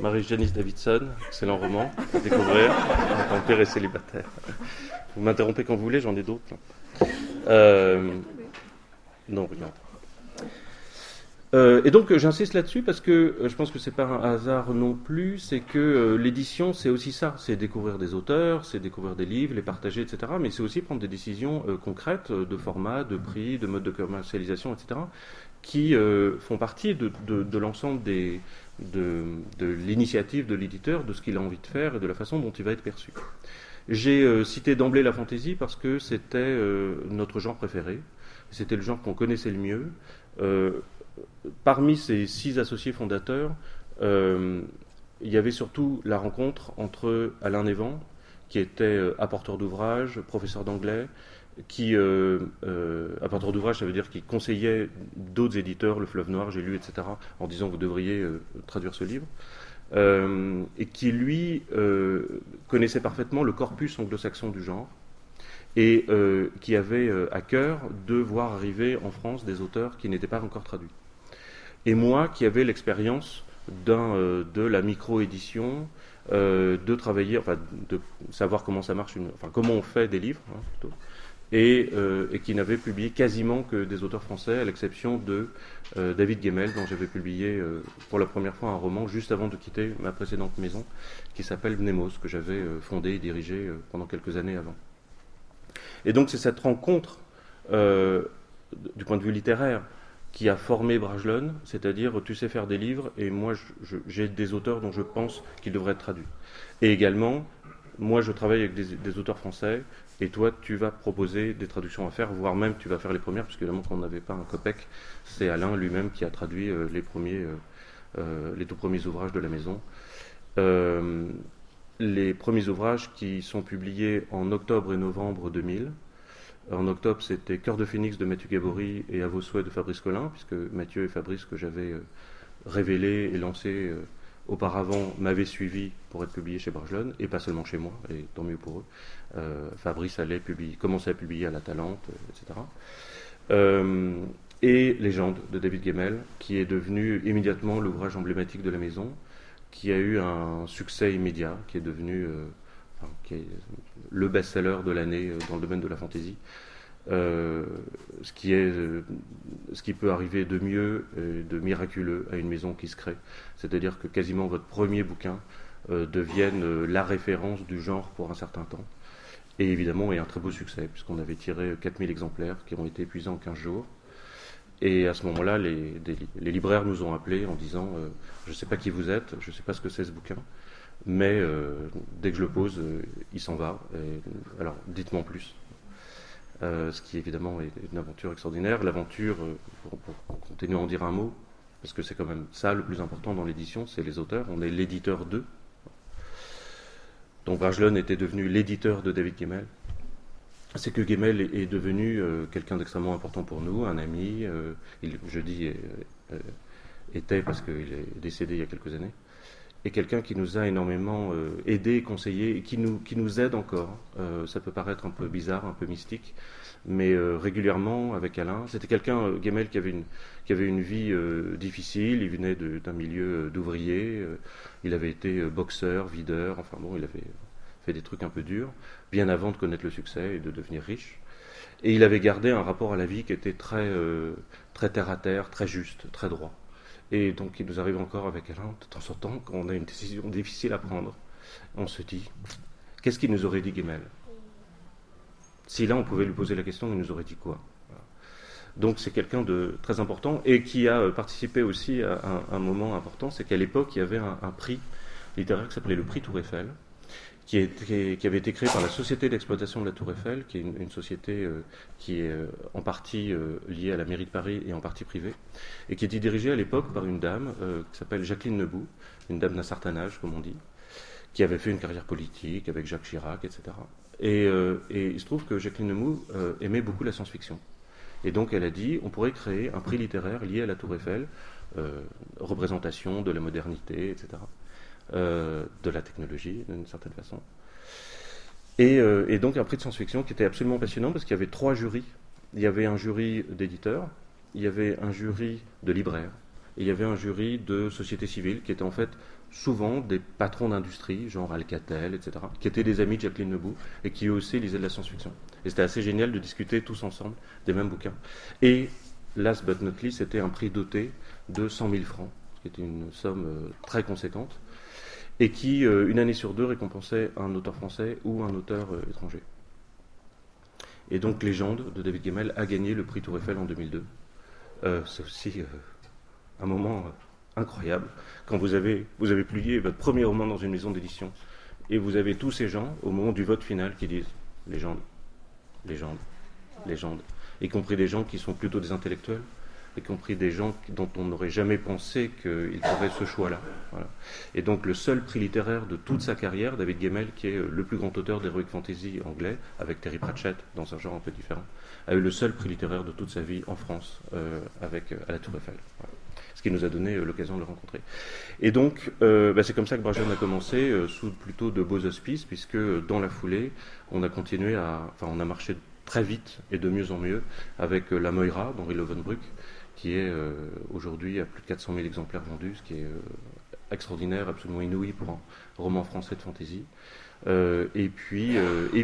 Marie-Janice Davidson, excellent roman à découvrir. Mon père est célibataire. Vous m'interrompez quand vous voulez, j'en ai d'autres. Non, regarde. Et donc j'insiste là-dessus parce que je pense que c'est pas un hasard non plus, c'est que l'édition c'est aussi ça, c'est découvrir des auteurs, c'est découvrir des livres, les partager, etc. Mais c'est aussi prendre des décisions concrètes de format, de prix, de mode de commercialisation, etc. qui font partie de l'ensemble de l'initiative de l'éditeur, de ce qu'il a envie de faire et de la façon dont il va être perçu. J'ai cité d'emblée la fantaisie parce que c'était notre genre préféré, c'était le genre qu'on connaissait le mieux. Parmi ces 6 associés fondateurs, il y avait surtout la rencontre entre Alain Névan, qui était apporteur d'ouvrage, professeur d'anglais, qui, apporteur d'ouvrage, ça veut dire qu'il conseillait d'autres éditeurs, Le Fleuve Noir, j'ai lu, etc., en disant vous devriez traduire ce livre, et qui, lui, connaissait parfaitement le corpus anglo-saxon du genre, et qui avait à cœur de voir arriver en France des auteurs qui n'étaient pas encore traduits. Et moi, qui avais l'expérience de la micro-édition, de travailler, enfin, de savoir comment ça marche, comment on fait des livres, hein, plutôt, et qui n'avait publié quasiment que des auteurs français, à l'exception de David Gemmell, dont j'avais publié pour la première fois un roman juste avant de quitter ma précédente maison, qui s'appelle Mnemos, que j'avais fondé et dirigé pendant quelques années avant. Et donc c'est cette rencontre, du point de vue littéraire, qui a formé Bragelonne, c'est-à-dire tu sais faire des livres et moi j'ai des auteurs dont je pense qu'ils devraient être traduits. Et également, moi je travaille avec des auteurs français et toi tu vas proposer des traductions à faire, voire même tu vas faire les premières, parce qu'évidemment quand on n'avait pas un copec, c'est Alain lui-même qui a traduit les tout premiers ouvrages de la maison. Les premiers ouvrages qui sont publiés en octobre et novembre 2000. En octobre, c'était Cœur de Phénix de Mathieu Gabory et À vos souhaits de Fabrice Collin, puisque Mathieu et Fabrice, que j'avais révélé et lancé auparavant, m'avaient suivi pour être publié chez Bragelonne, et pas seulement chez moi, et tant mieux pour eux. Fabrice commençait à publier à La Talente, etc. Et Légende de David Gemmell, qui est devenu immédiatement l'ouvrage emblématique de la maison, qui a eu un succès immédiat, qui est devenu qui est le best-seller de l'année dans le domaine de la fantaisie. Ce qui peut arriver de mieux et de miraculeux à une maison qui se crée. C'est-à-dire que quasiment votre premier bouquin devienne la référence du genre pour un certain temps. Et évidemment, est un très beau succès, puisqu'on avait tiré 4000 exemplaires qui ont été épuisés en 15 jours. Et à ce moment-là, les libraires nous ont appelés en disant je ne sais pas qui vous êtes, je ne sais pas ce que c'est ce bouquin, mais dès que je le pose, il s'en va. Alors, dites-moi en plus. Ce qui évidemment est une aventure extraordinaire. L'aventure, pour continuer à en dire un mot, parce que c'est quand même ça le plus important dans l'édition, c'est les auteurs. On est l'éditeur d'eux. Donc Bragelonne était devenu l'éditeur de David Gemmell. C'est que Gemmell est devenu quelqu'un d'extrêmement important pour nous, un ami. Je dis était parce qu'il est décédé il y a quelques années. Et quelqu'un qui nous a énormément aidé et conseillé, et qui nous aide encore. Ça peut paraître un peu bizarre, un peu mystique, mais régulièrement avec Alain. C'était quelqu'un, Gemmell, qui avait une vie difficile. Il venait d'un milieu d'ouvrier. Il avait été boxeur, videur, enfin bon, il avait fait des trucs un peu durs, bien avant de connaître le succès et de devenir riche. Et il avait gardé un rapport à la vie qui était très terre à terre, très juste, très droit. Et donc il nous arrive encore avec Alain, de temps en temps, quand on a une décision difficile à prendre, on se dit, qu'est-ce qu'il nous aurait dit Gemmell ? Si là on pouvait lui poser la question, il nous aurait dit quoi ? Voilà. Donc c'est quelqu'un de très important et qui a participé aussi à un moment important, c'est qu'à l'époque il y avait un prix littéraire qui s'appelait le prix Tour Eiffel, qui avait été créé par la Société d'exploitation de la Tour Eiffel, qui est une société qui est en partie liée à la mairie de Paris et en partie privée, et qui était dirigée à l'époque par une dame qui s'appelle Jacqueline Nebout, une dame d'un certain âge, comme on dit, qui avait fait une carrière politique avec Jacques Chirac, etc. Et il se trouve que Jacqueline Nebout aimait beaucoup la science-fiction. Et donc elle a dit, on pourrait créer un prix littéraire lié à la Tour Eiffel, représentation de la modernité, etc., de la technologie, d'une certaine façon. Et donc un prix de science-fiction qui était absolument passionnant parce qu'il y avait 3 jurys. Il y avait un jury d'éditeurs, il y avait un jury de libraires et il y avait un jury de société civile qui étaient en fait souvent des patrons d'industrie, genre Alcatel, etc., qui étaient des amis de Jacqueline Lebouy et qui eux aussi lisaient de la science-fiction. Et c'était assez génial de discuter tous ensemble des mêmes bouquins. Et last but not least, c'était un prix doté de 100 000 francs, ce qui était une somme très conséquente, et qui, une année sur deux, récompensait un auteur français ou un auteur étranger. Et donc, Légende de David Gemmell a gagné le prix Tour Eiffel en 2002. C'est aussi un moment incroyable quand vous avez publié votre premier roman dans une maison d'édition et vous avez tous ces gens au moment du vote final qui disent Légende, Légende, Légende, y compris des gens qui sont plutôt des intellectuels, y compris des gens dont on n'aurait jamais pensé qu'ils feraient ce choix-là. Voilà. Et donc le seul prix littéraire de toute sa carrière, David Gemmell, qui est le plus grand auteur d'heroic fantasy anglais, avec Terry Pratchett dans un genre un peu différent, a eu le seul prix littéraire de toute sa vie en France, avec à la Tour Eiffel. Voilà. Ce qui nous a donné l'occasion de le rencontrer. Et donc, c'est comme ça que Brajlon a commencé, sous plutôt de beaux auspices, puisque dans la foulée, on a continué on a marché très vite et de mieux en mieux avec La Moira d'Henri Lovenbruck, qui est aujourd'hui à plus de 400 000 exemplaires vendus, ce qui est extraordinaire, absolument inouï pour un roman français de fantasy. Et puis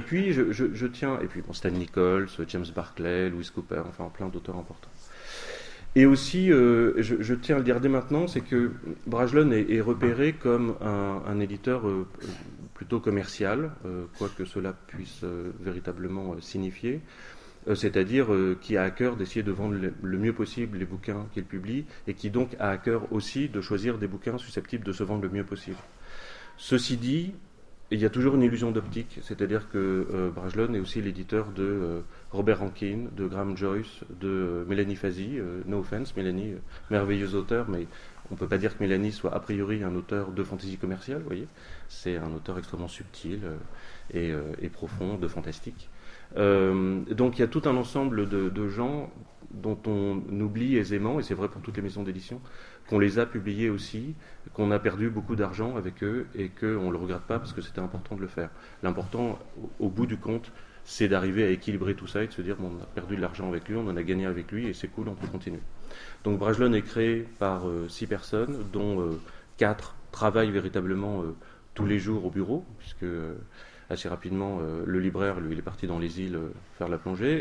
je tiens, et puis bon, Stan Nichols, James Barclay, Lewis Cooper, enfin plein d'auteurs importants. Et aussi, je tiens à le dire dès maintenant, c'est que Brajlon est repéré comme un éditeur plutôt commercial, quoi que cela puisse véritablement signifier, c'est-à-dire qui a à cœur d'essayer de vendre le mieux possible les bouquins qu'il publie, et qui donc a à cœur aussi de choisir des bouquins susceptibles de se vendre le mieux possible. Ceci dit, il y a toujours une illusion d'optique, c'est-à-dire que Brajlon est aussi l'éditeur de Robert Rankin, de Graham Joyce, de Mélanie Fazi. No offense, Mélanie, merveilleuse auteure, mais on ne peut pas dire que Mélanie soit a priori un auteur de fantasy commerciale, vous voyez. C'est un auteur extrêmement subtil et profond, de fantastique. Donc il y a tout un ensemble de gens dont on oublie aisément, et c'est vrai pour toutes les maisons d'édition, qu'on les a publiés aussi, qu'on a perdu beaucoup d'argent avec eux et qu'on ne le regrette pas parce que c'était important de le faire. L'important, au bout du compte, c'est d'arriver à équilibrer tout ça et de se dire bon, on a perdu de l'argent avec lui, on en a gagné avec lui et c'est cool, on peut continuer. Donc Brajlon est créé par 6 personnes, dont 4 travaillent véritablement tous les jours au bureau, puisque assez rapidement, le libraire, lui, il est parti dans les îles faire la plongée,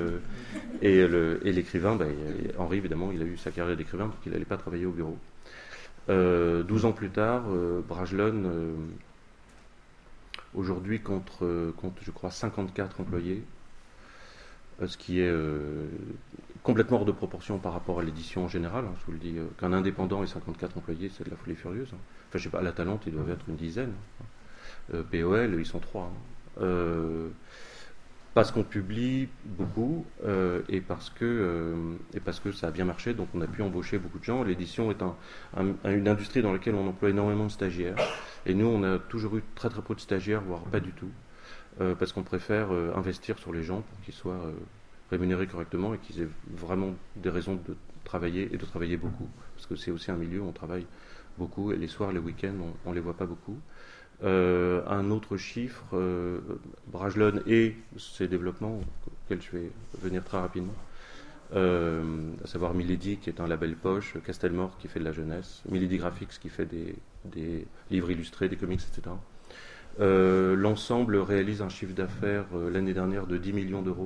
et l'écrivain, Henri, évidemment, il a eu sa carrière d'écrivain, donc il n'allait pas travailler au bureau. 12 ans plus tard, Brajlon, aujourd'hui, compte, je crois, 54 employés, ce qui est complètement hors de proportion par rapport à l'édition en général. Hein, je vous le dis, qu'un indépendant et 54 employés, c'est de la folie furieuse. Hein. Enfin, je sais pas, à la Talente, ils doivent être une dizaine. POL, ils sont 3. Hein. Parce qu'on publie beaucoup et parce que ça a bien marché, donc on a pu embaucher beaucoup de gens. L'édition est une industrie dans laquelle on emploie énormément de stagiaires. Et nous, on a toujours eu très très peu de stagiaires, voire pas du tout, parce qu'on préfère investir sur les gens pour qu'ils soient rémunérés correctement et qu'ils aient vraiment des raisons de travailler et de travailler beaucoup. Parce que c'est aussi un milieu où on travaille beaucoup et les soirs, les week-ends, on ne les voit pas beaucoup. Un autre chiffre, Brajlon et ses développements, auxquels je vais venir très rapidement, à savoir Milady qui est un label poche, Castelmore qui fait de la jeunesse, Milady Graphics qui fait des livres illustrés, des comics, etc. L'ensemble réalise un chiffre d'affaires l'année dernière de 10 millions d'euros,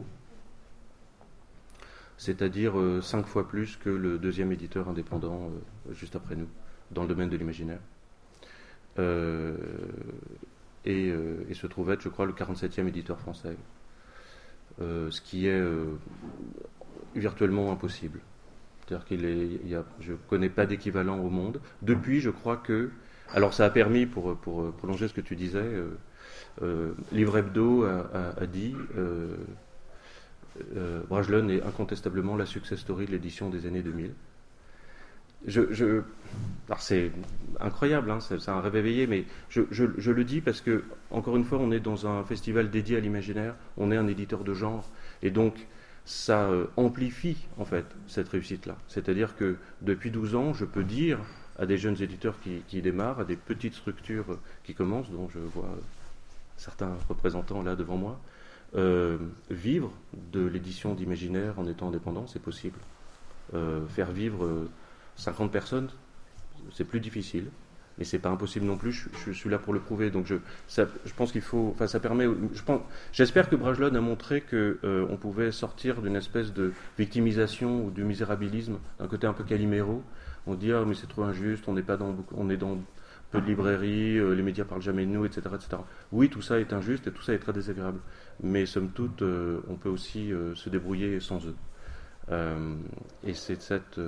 c'est-à-dire 5 fois plus que le deuxième éditeur indépendant juste après nous, dans le domaine de l'imaginaire. Et se trouve être, je crois, le 47e éditeur français, ce qui est virtuellement impossible. C'est-à-dire je ne connais pas d'équivalent au monde. Depuis, je crois que... Alors ça a permis, pour prolonger ce que tu disais, Livre Hebdo a dit Brajlon est incontestablement la success story de l'édition des années 2000. Alors c'est incroyable, hein, c'est un rêve éveillé, mais je le dis parce que, encore une fois, on est dans un festival dédié à l'imaginaire, on est un éditeur de genre, et donc ça amplifie en fait cette réussite-là. C'est-à-dire que depuis 12 ans, je peux dire à des jeunes éditeurs qui démarrent, à des petites structures qui commencent, dont je vois certains représentants là devant moi, vivre de l'édition d'imaginaire en étant indépendant, c'est possible. Faire vivre 50 personnes, c'est plus difficile. Mais c'est pas impossible non plus, je suis là pour le prouver. Donc je pense qu'il faut. Enfin, ça permet. J'espère que Brajlon a montré qu'on pouvait sortir d'une espèce de victimisation ou du misérabilisme, d'un côté un peu Calimero. On dit mais c'est trop injuste, on est dans peu de librairies, les médias parlent jamais de nous, etc., etc. Oui, tout ça est injuste et tout ça est très désagréable. Mais somme toute, on peut aussi se débrouiller sans eux. Et c'est cette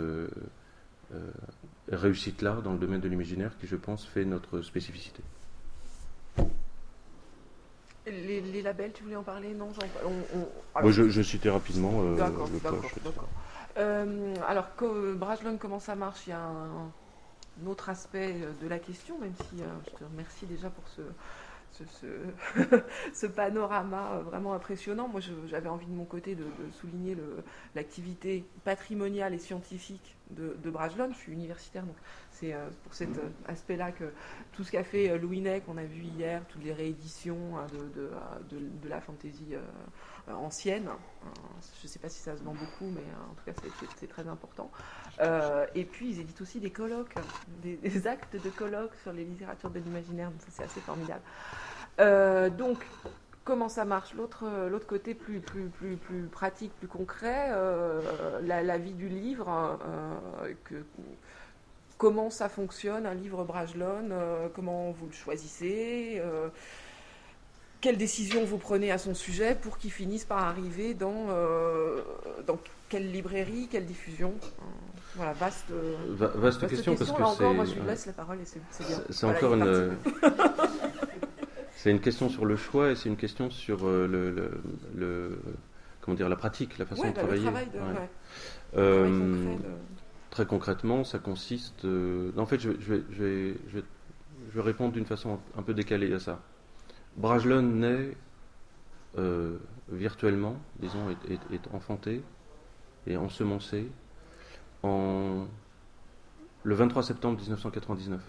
réussite-là dans le domaine de l'imaginaire qui, je pense, fait notre spécificité. Les labels, tu voulais en parler? Non, alors, je citais rapidement d'accord. Alors, Brajlon, comment ça marche? Il y a un autre aspect de la question, même si je te remercie déjà pour ce panorama vraiment impressionnant. Moi, j'avais envie de mon côté de souligner l'activité patrimoniale et scientifique de Brajlon. Je suis universitaire, donc c'est pour cet aspect-là que tout ce qu'a fait Louis Ney, qu'on a vu hier, toutes les rééditions de la fantaisie ancienne. Je ne sais pas si ça se vend beaucoup, mais en tout cas, c'est très important. Et puis, ils éditent aussi des colloques, des actes de colloques sur les littératures de l'imaginaire. Donc ça, c'est assez formidable. Donc, comment ça marche? L'autre côté plus pratique, plus concret, la vie du livre, comment ça fonctionne, un livre Brajlon, comment vous le choisissez, quelles décisions vous prenez à son sujet pour qu'il finisse par arriver dans quelle librairie, quelle diffusion? Voilà, vaste question, parce que là encore, moi je lui laisse la parole et c'est bien. C'est voilà, encore c'est une question sur le choix et c'est une question sur comment dire, la pratique, la façon de travailler. Le travail Très concrètement, ça consiste. En fait, je vais répondre d'une façon un peu décalée à ça. Brajlon naît virtuellement, disons, est enfanté et ensemencé le 23 septembre 1999,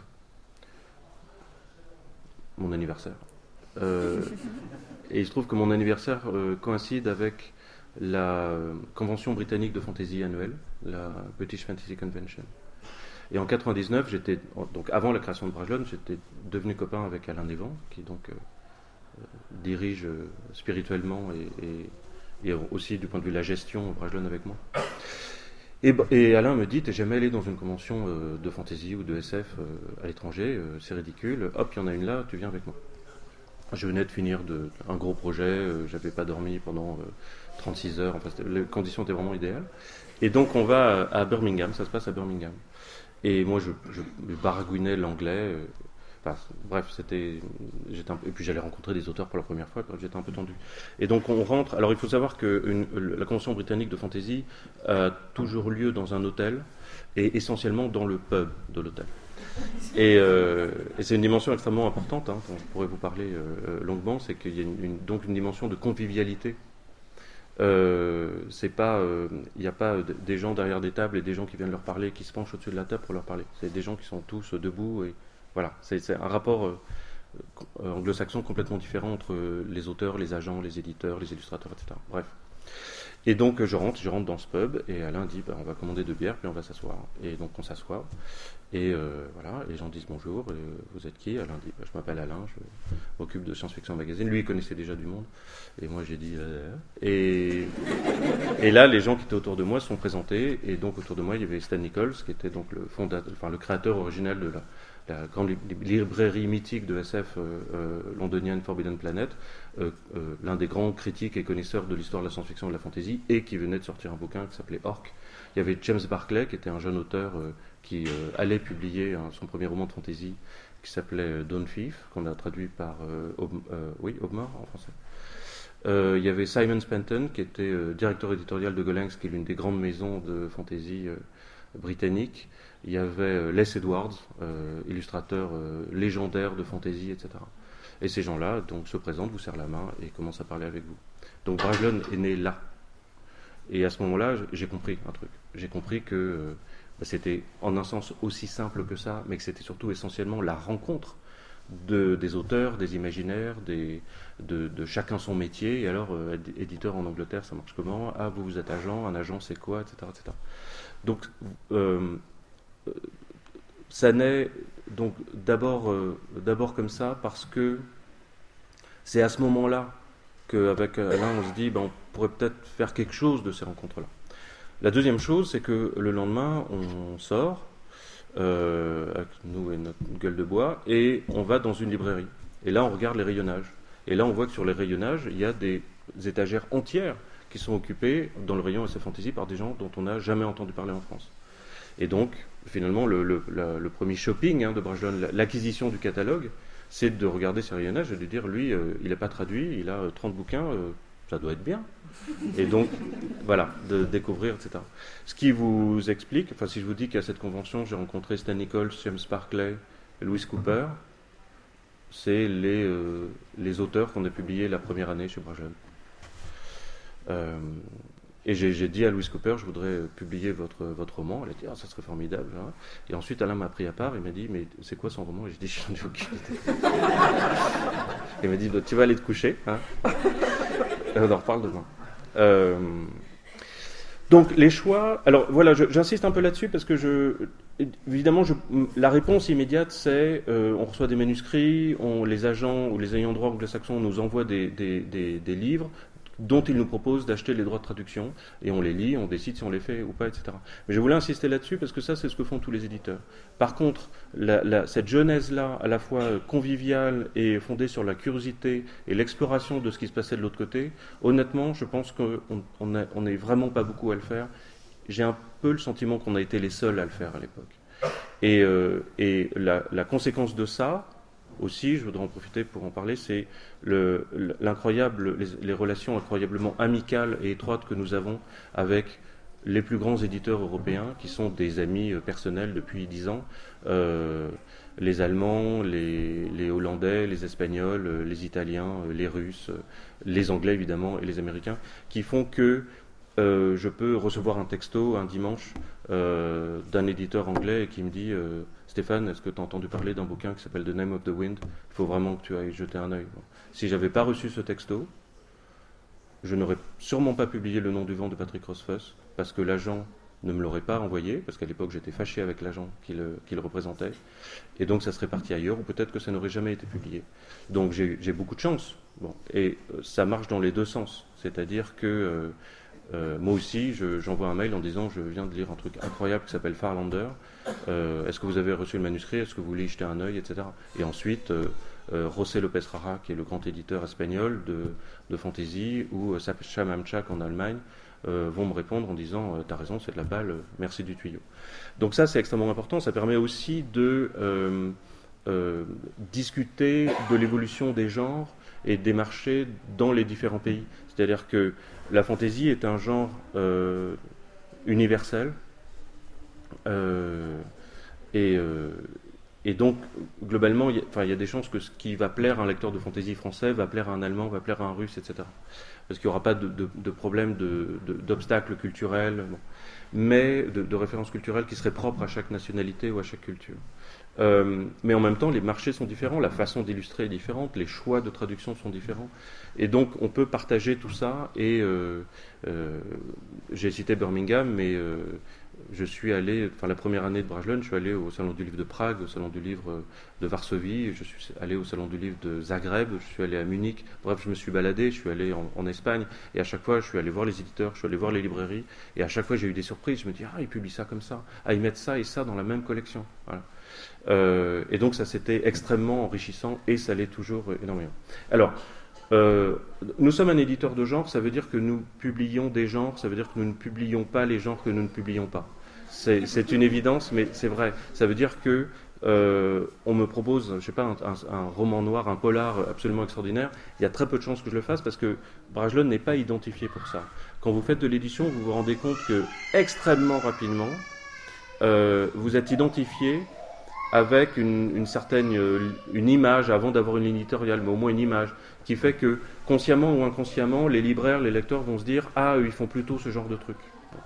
mon anniversaire. Et il se trouve que mon anniversaire coïncide avec la convention britannique de fantasy annuelle, la British Fantasy Convention. Et en 99, donc avant la création de Brajlon, j'étais devenu copain avec Alain Névan, qui donc dirige spirituellement et aussi du point de vue de la gestion Brajlon avec moi. Et Alain me dit, t'es jamais allé dans une convention de fantasy ou de SF à l'étranger, c'est ridicule, hop, il y en a une là, tu viens avec moi. Je venais de finir un gros projet, j'avais pas dormi pendant 36 heures, enfin les conditions étaient vraiment idéales. Et donc on va à Birmingham, ça se passe à Birmingham. Et moi je baragouinais l'anglais, bref, et puis j'allais rencontrer des auteurs pour la première fois, j'étais un peu tendu. Et donc on rentre, alors il faut savoir que la convention britannique de fantasy a toujours lieu dans un hôtel, et essentiellement dans le pub de l'hôtel. Et c'est une dimension extrêmement importante, dont je pourrais vous parler longuement, c'est qu'il y a donc une dimension de convivialité. Il n'y a pas des gens derrière des tables et des gens qui viennent leur parler, qui se penchent au-dessus de la table pour leur parler. C'est des gens qui sont tous debout, et voilà, c'est un rapport anglo-saxon complètement différent entre les auteurs, les agents, les éditeurs, les illustrateurs, etc. Bref. Et donc je rentre dans ce pub et Alain dit on va commander 2 bières puis on va s'asseoir. Et donc on s'assoit et voilà, les gens disent bonjour, vous êtes qui? Alain dit je m'appelle Alain, je m'occupe de Science Fiction Magazine. Lui il connaissait déjà du monde et moi j'ai dit et là les gens qui étaient autour de moi sont présentés et donc autour de moi il y avait Stan Nichols qui était donc le créateur original de la grande librairie mythique de SF londonienne Forbidden Planet, l'un des grands critiques et connaisseurs de l'histoire de la science-fiction et de la fantasy, et qui venait de sortir un bouquin qui s'appelait Orc. Il y avait James Barclay, qui était un jeune auteur qui allait publier son premier roman de fantasy qui s'appelait Dawn Thief, qu'on a traduit par Hobmore en français. Il y avait Simon Spenton, qui était directeur éditorial de Gollancz, qui est l'une des grandes maisons de fantasy britannique. Il y avait Les Edwards, illustrateur légendaire de fantasy, etc. Et ces gens-là donc, se présentent, vous serrent la main et commencent à parler avec vous. Donc Brajlon est né là. Et à ce moment-là, j'ai compris un truc. J'ai compris que c'était en un sens aussi simple que ça, mais que c'était surtout essentiellement la rencontre des auteurs, des imaginaires, de chacun son métier. Et alors, éditeur en Angleterre, ça marche comment? Ah, vous êtes agent, un agent c'est quoi, etc. etc. Donc, ça naît donc d'abord comme ça parce que c'est à ce moment-là qu'avec Alain on se dit on pourrait peut-être faire quelque chose de ces rencontres-là. La deuxième chose, c'est que le lendemain on sort avec nous et notre gueule de bois et on va dans une librairie. Et là on regarde les rayonnages. Et là on voit que sur les rayonnages il y a des étagères entières qui sont occupées dans le rayon SF Fantasy par des gens dont on n'a jamais entendu parler en France. Et donc, finalement, le premier shopping de Brajlon, l'acquisition du catalogue, c'est de regarder ces rayonnages et de dire, lui, il n'est pas traduit, il a 30 bouquins, ça doit être bien. Et donc, voilà, de découvrir, etc. Ce qui vous explique, enfin, si je vous dis qu'à cette convention, j'ai rencontré Stan Nichols, James Barclay et Louis Cooper, c'est les auteurs qu'on a publiés la première année chez Brajlon. Et j'ai dit à Louis Cooper, je voudrais publier votre roman. Elle a dit, ça serait formidable. Hein. Et ensuite, Alain m'a pris à part, il m'a dit, mais c'est quoi son roman? Et j'ai dit, j'en ai aucune idée. Il m'a dit, tu vas aller te coucher. Hein. Et on en reparle demain. Donc, les choix... Alors, voilà, j'insiste un peu là-dessus parce que évidemment, la réponse immédiate, c'est on reçoit des manuscrits, les agents ou les ayants droit anglo-saxons nous envoient des livres dont ils nous proposent d'acheter les droits de traduction, et on les lit, on décide si on les fait ou pas, etc. Mais je voulais insister là-dessus, parce que ça, c'est ce que font tous les éditeurs. Par contre, cette genèse-là, à la fois conviviale et fondée sur la curiosité et l'exploration de ce qui se passait de l'autre côté, honnêtement, je pense qu'on n'est vraiment pas beaucoup à le faire. J'ai un peu le sentiment qu'on a été les seuls à le faire à l'époque. Et la conséquence de ça, aussi, je voudrais en profiter pour en parler, c'est les relations incroyablement amicales et étroites que nous avons avec les plus grands éditeurs européens, qui sont des amis personnels depuis 10 ans, les Allemands, les Hollandais, les Espagnols, les Italiens, les Russes, les Anglais évidemment, et les Américains, qui font que je peux recevoir un texto un dimanche d'un éditeur anglais qui me dit Stéphane, est-ce que tu as entendu parler d'un bouquin qui s'appelle The Name of the Wind? Il faut vraiment que tu ailles jeter un œil. Bon. Si je n'avais pas reçu ce texto, je n'aurais sûrement pas publié Le Nom du Vent de Patrick Rothfuss, parce que l'agent ne me l'aurait pas envoyé, parce qu'à l'époque j'étais fâché avec l'agent qui le représentait, et donc ça serait parti ailleurs, ou peut-être que ça n'aurait jamais été publié. Donc j'ai beaucoup de chance. Bon. Et ça marche dans les deux sens, c'est-à-dire que moi aussi, j'envoie un mail en disant je viens de lire un truc incroyable qui s'appelle Farlander. Est-ce que vous avez reçu le manuscrit? Est-ce que vous voulez y jeter un œil, etc. Et ensuite, José López Rara, qui est le grand éditeur espagnol de fantasy, ou Sacha Mamchak en Allemagne, vont me répondre en disant t'as raison, c'est de la balle, merci du tuyau. Donc ça, c'est extrêmement important. Ça permet aussi de discuter de l'évolution des genres et des marchés dans les différents pays. C'est-à-dire que la fantasy est un genre universel et donc globalement il y a des chances que ce qui va plaire à un lecteur de fantasy français va plaire à un Allemand, va plaire à un Russe, etc. Parce qu'il n'y aura pas de problème d'obstacles culturels, mais de références culturelles qui seraient propres à chaque nationalité ou à chaque culture. Mais en même temps, les marchés sont différents, la façon d'illustrer est différente, les choix de traduction sont différents. Et donc, on peut partager tout ça. Et j'ai cité Birmingham, mais je suis allé, la première année de Brajlon, je suis allé au Salon du Livre de Prague, au Salon du Livre de Varsovie, je suis allé au Salon du Livre de Zagreb, je suis allé à Munich. Bref, je me suis baladé, je suis allé en Espagne. Et à chaque fois, je suis allé voir les éditeurs, je suis allé voir les librairies. Et à chaque fois, j'ai eu des surprises. Je me dis, ils publient ça comme ça. Ils mettent ça et ça dans la même collection. Voilà. Et donc ça c'était extrêmement enrichissant et ça l'est toujours énormément. Alors, nous sommes un éditeur de genre, ça veut dire que nous publions des genres, ça veut dire que nous ne publions pas les genres que nous ne publions pas. C'est une évidence, mais c'est vrai. Ça veut dire que on me propose, je sais pas, un roman noir, un polar absolument extraordinaire. Il y a très peu de chances que je le fasse parce que Brajlon n'est pas identifié pour ça. Quand vous faites de l'édition, vous vous rendez compte que extrêmement rapidement, vous êtes identifié avec une certaine une image, avant d'avoir une ligne éditoriale, mais au moins une image, qui fait que, consciemment ou inconsciemment, les libraires, les lecteurs vont se dire « Ah, eux, ils font plutôt ce genre de truc. »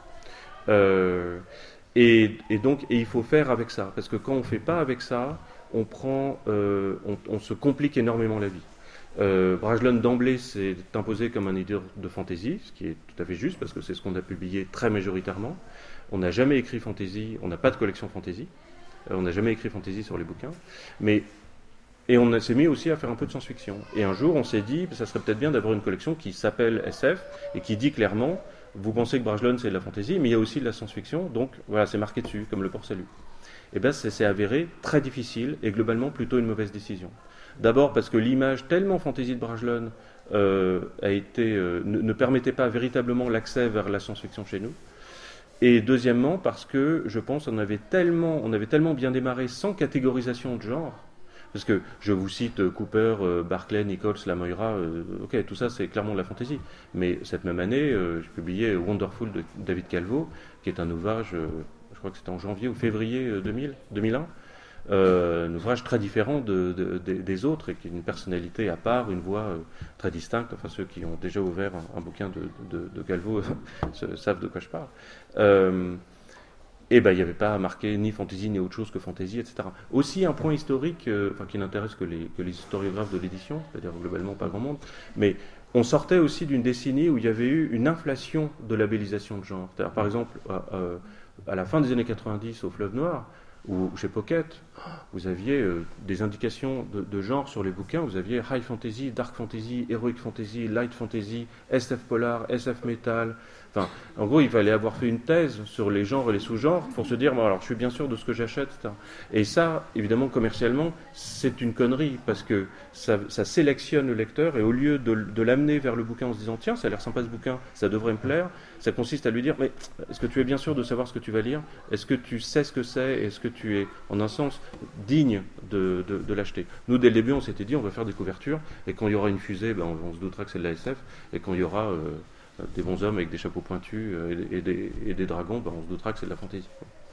Et donc, il faut faire avec ça, parce que quand on ne fait pas avec ça, on se complique énormément la vie. Brajlon d'emblée s'est imposé comme un éditeur de fantasy, ce qui est tout à fait juste, parce que c'est ce qu'on a publié très majoritairement. On n'a jamais écrit fantasy, on n'a pas de collection fantasy, on n'a jamais écrit fantasy sur les bouquins, et on s'est mis aussi à faire un peu de science-fiction. Et un jour, on s'est dit, ça serait peut-être bien d'avoir une collection qui s'appelle SF et qui dit clairement, vous pensez que Brajlon c'est de la fantasy, mais il y a aussi de la science-fiction, donc voilà, c'est marqué dessus, comme le port salut. Et bien, c'est avéré très difficile et globalement plutôt une mauvaise décision. D'abord parce que l'image tellement fantasy de Brajlon ne permettait pas véritablement l'accès vers la science-fiction chez nous. Et deuxièmement, parce que je pense qu'on avait tellement bien démarré sans catégorisation de genre, parce que je vous cite Cooper, Barclay, Nichols, La Moira, ok, tout ça c'est clairement de la fantaisie. Mais cette même année, j'ai publié Wonderful de David Calvo, qui est un ouvrage, je crois que c'était en janvier ou février 2001, un ouvrage très différent des autres et qui a une personnalité à part, une voix très distincte. Enfin, ceux qui ont déjà ouvert un bouquin de Calvo savent de quoi je parle. Et ben, il n'y avait pas marqué ni fantasy ni autre chose que fantasy, etc. Aussi un point historique, qui n'intéresse que les historiographes de l'édition, c'est-à-dire globalement pas grand monde, mais on sortait aussi d'une décennie où il y avait eu une inflation de labellisation de genre. C'est-à-dire, par exemple, à la fin des années 90 au Fleuve Noir, ou chez Pocket, vous aviez des indications de genre sur les bouquins. Vous aviez High Fantasy, Dark Fantasy, Heroic Fantasy, Light Fantasy, SF Polar, SF Metal. Enfin, en gros, il fallait avoir fait une thèse sur les genres et les sous-genres pour se dire, bon, alors je suis bien sûr de ce que j'achète, etc. Et ça, évidemment, commercialement, c'est une connerie parce que ça sélectionne le lecteur et au lieu de l'amener vers le bouquin en se disant, tiens, ça a l'air sympa ce bouquin, ça devrait me plaire, ça consiste à lui dire, mais est-ce que tu es bien sûr de savoir ce que tu vas lire? Est-ce que tu sais ce que c'est? Est-ce que tu es, en un sens, digne de l'acheter? Nous, dès le début, on s'était dit, on va faire des couvertures et quand il y aura une fusée, ben, on se doutera que c'est de la SF et quand il y aura des bons hommes avec des chapeaux pointus et des dragons, ben, on se doutera que c'est de la fantaisie.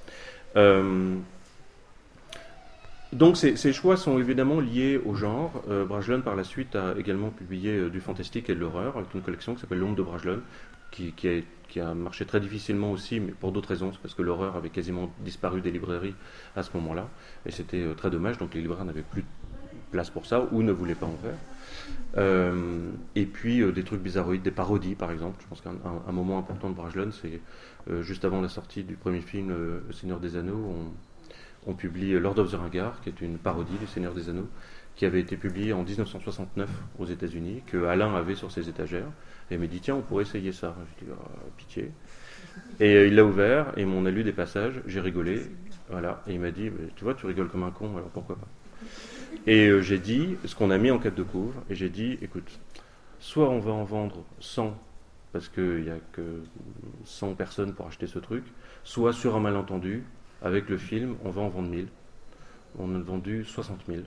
Donc ces choix sont évidemment liés au genre. Brajlon par la suite a également publié du fantastique et de l'horreur avec une collection qui s'appelle L'ombre de Brajlon, qui a marché très difficilement aussi, mais pour d'autres raisons, c'est parce que l'horreur avait quasiment disparu des librairies à ce moment-là, et c'était très dommage, donc les libraires n'avaient plus de place pour ça, ou ne voulaient pas en faire. Et puis des trucs bizarroïdes, des parodies par exemple. Je pense qu'un moment important de Brajlon, c'est juste avant la sortie du premier film Le Seigneur des Anneaux, on publie Lord of the Ringard, qui est une parodie du Seigneur des Anneaux, qui avait été publié en 1969 aux États-Unis, que Alain avait sur ses étagères, et il m'a dit tiens, on pourrait essayer ça. J'ai dit pitié. Et il l'a ouvert, et on a lu des passages, j'ai rigolé, voilà, et il m'a dit tu vois, tu rigoles comme un con, alors pourquoi pas. Et j'ai dit ce qu'on a mis en quête de couvre, et j'ai dit écoute, soit on va en vendre 100 parce qu'il n'y a que 100 personnes pour acheter ce truc, soit sur un malentendu, avec le film, on va en vendre 1000. On a vendu 60 000.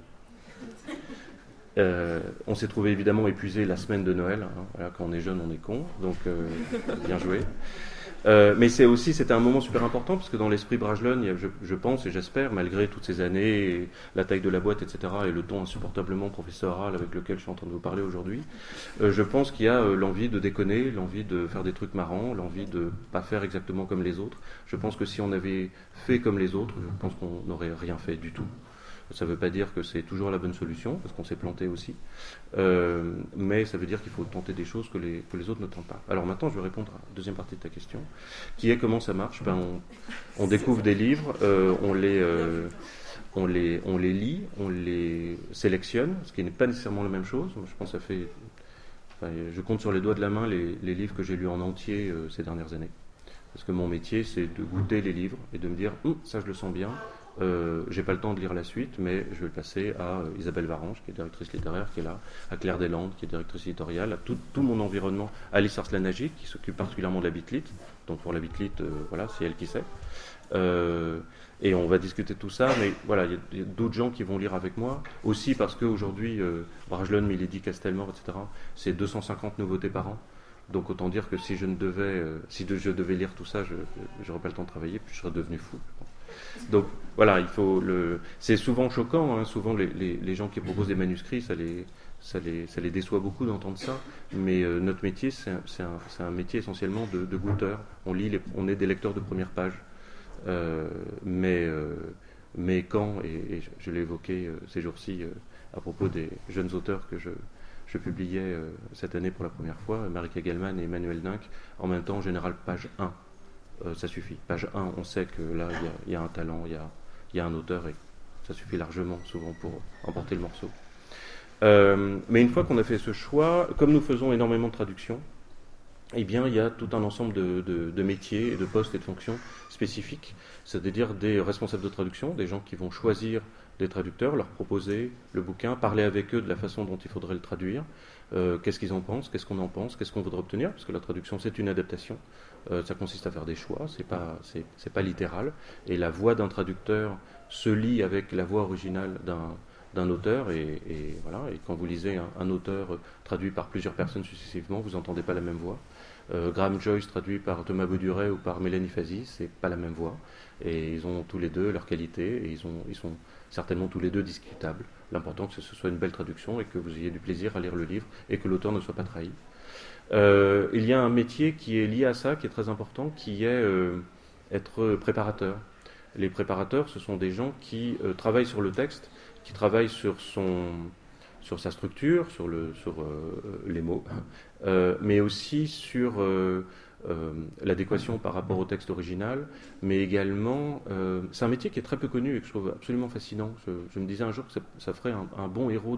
On s'est trouvé évidemment épuisé la semaine de Noël. Hein. Voilà, quand on est jeune, on est con. Donc, bien joué. Mais c'était un moment super important parce que dans l'esprit Brajlon, je pense et j'espère, malgré toutes ces années, et la taille de la boîte, etc., et le ton insupportablement professoral avec lequel je suis en train de vous parler aujourd'hui, je pense qu'il y a l'envie de déconner, l'envie de faire des trucs marrants, l'envie de pas faire exactement comme les autres. Je pense que si on avait fait comme les autres, je pense qu'on n'aurait rien fait du tout. Ça ne veut pas dire que c'est toujours la bonne solution, parce qu'on s'est planté aussi, mais ça veut dire qu'il faut tenter des choses que les autres ne tentent pas. Alors maintenant, je vais répondre à la deuxième partie de ta question, qui est comment ça marche. On découvre des livres, on les lit, on les sélectionne, ce qui n'est pas nécessairement la même chose. Je pense que je compte sur les doigts de la main les livres que j'ai lus en entier ces dernières années. Parce que mon métier, c'est de goûter les livres et de me dire ça, je le sens bien. J'ai pas le temps de lire la suite, mais je vais le passer à Isabelle Varange, qui est directrice littéraire, qui est là, à Claire Deslandes, qui est directrice éditoriale, à tout mon environnement, à Alice Arslanagi, qui s'occupe particulièrement de la Bitlit. Donc pour la Bitlit, voilà, c'est elle qui sait. Et on va discuter de tout ça, mais voilà, il y a d'autres gens qui vont lire avec moi, aussi parce qu'aujourd'hui, Brajlon, Milady, Castelmore, etc., c'est 250 nouveautés par an. Donc autant dire que si je devais lire tout ça, je n'aurais pas le temps de travailler, puis je serais devenu fou. Donc voilà, c'est souvent choquant, hein, souvent les gens qui proposent des manuscrits, ça les déçoit beaucoup d'entendre ça, mais notre métier, c'est un métier essentiellement de goûteur. On est des lecteurs de première page, mais quand, et je l'ai évoqué ces jours-ci à propos des jeunes auteurs que je publiais cette année pour la première fois, Marika Gellman et Emmanuel Dinck, en même temps, en général, page 1. ça suffit. Page 1, on sait que là, il y a un talent, il y a un auteur, et ça suffit largement, souvent, pour emporter le morceau. Mais une fois qu'on a fait ce choix, comme nous faisons énormément de traductions, eh bien, il y a tout un ensemble de métiers, et de postes et de fonctions spécifiques, c'est-à-dire des responsables de traduction, des gens qui vont choisir des traducteurs, leur proposer le bouquin, parler avec eux de la façon dont il faudrait le traduire, qu'est-ce qu'ils en pensent, qu'est-ce qu'on en pense, qu'est-ce qu'on voudrait obtenir, parce que la traduction c'est une adaptation, ça consiste à faire des choix, c'est pas littéral, et la voix d'un traducteur se lie avec la voix originale d'un auteur, et voilà, et quand vous lisez un auteur traduit par plusieurs personnes successivement, vous n'entendez pas la même voix. Graham Joyce traduit par Thomas Bauduret ou par Mélanie Fazi, c'est pas la même voix, et ils ont tous les deux leurs qualités, et ils sont certainement tous les deux discutables. L'important c'est que ce soit une belle traduction et que vous ayez du plaisir à lire le livre et que l'auteur ne soit pas trahi. Il y a un métier qui est lié à ça, qui est très important, qui est être préparateur. Les préparateurs, ce sont des gens qui travaillent sur le texte, qui travaillent sur sa structure, sur les mots, mais aussi sur l'adéquation par rapport au texte original, mais également, c'est un métier qui est très peu connu et que je trouve absolument fascinant. Je me disais un jour que ça ferait un bon héros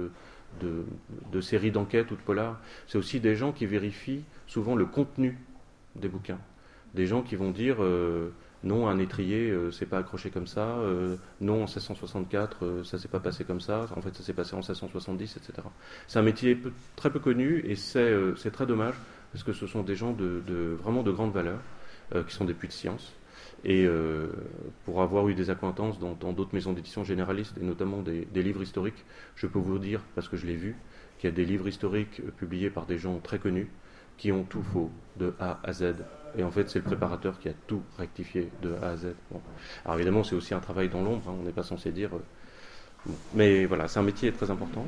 de séries d'enquête ou de polar. C'est aussi des gens qui vérifient souvent le contenu des bouquins. Des gens qui vont dire non, un étrier, c'est pas accroché comme ça, non, en 1664, ça s'est pas passé comme ça, en fait ça s'est passé en 1670, etc. C'est un métier très peu connu et c'est très dommage parce que ce sont des gens vraiment de grande valeur, qui sont des puits de science. Et pour avoir eu des accointances dans d'autres maisons d'édition généralistes, et notamment des livres historiques, je peux vous dire, parce que je l'ai vu, qu'il y a des livres historiques publiés par des gens très connus qui ont tout faux, de A à Z. Et en fait, c'est le préparateur qui a tout rectifié de A à Z. Bon. Alors évidemment, c'est aussi un travail dans l'ombre, hein, on n'est pas censé dire... Bon. Mais voilà, c'est un métier très important.